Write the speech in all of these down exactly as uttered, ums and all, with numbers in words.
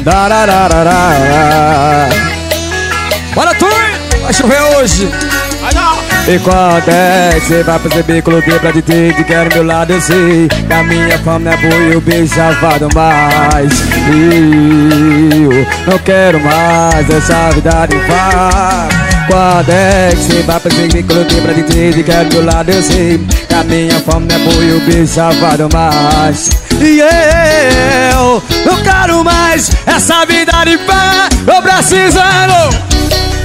Bora, tu! Vai chover hoje. E quando é que cê vai perceber? Coloquei pra dizer que quero meu lado, eu sei que a minha fama é boa e o beijo já vado mais. Eu não quero mais essa vida de farra. Quando é que cê vai perceber? Coloquei pra dizer que quero meu lado, eu sei que a minha fama é boa e o beijo já vado mais. E eu não quero mais essa vida de farra. Tô precisando.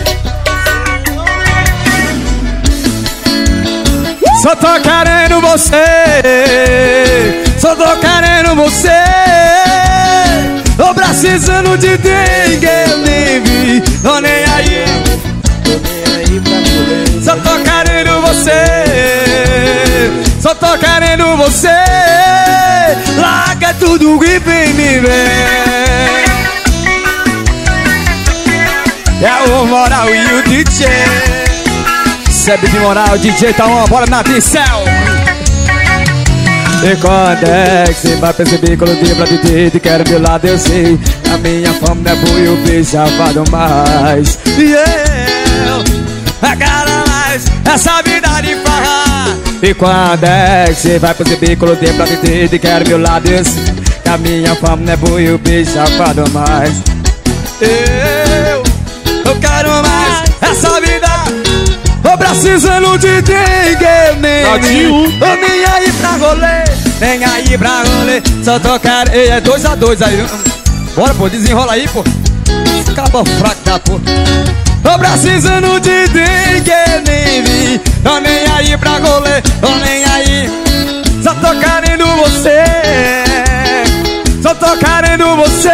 Só tô querendo você, só tô querendo você. Tô precisando de ninguém, nem vi, tô nem aí. Só tô querendo você, só tô querendo você. Larga tudo e vem me ver. É o Moral e o D J. Recebe de moral, D J tá on, bora na pincel. E quando é que cê vai perceber? Coloquei pra D J que quero meu lado, eu sei a minha fama não é boa e o beijo já vado mais. E eu não quero mais essa vida de farra. E quando é que cê vai perceber? Coloquei pra D J que quero meu lado, eu sei que a minha fama não é boa e o beijo já vado mais. Eu não quero mais essa vida. Tô precisando de ninguém, nem tô nem aí pra rolê, nem aí pra rolê. Só tô querendo. Ei, é dois a dois aí. Bora, pô, desenrola aí, pô. Acaba fraco da pô. Tô precisando de ninguém, nem vi. Tô nem aí pra rolê, tô nem aí. Só tô querendo você, só tô querendo você.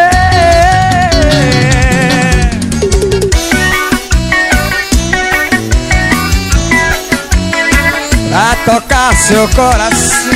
Pra tocar seu coração.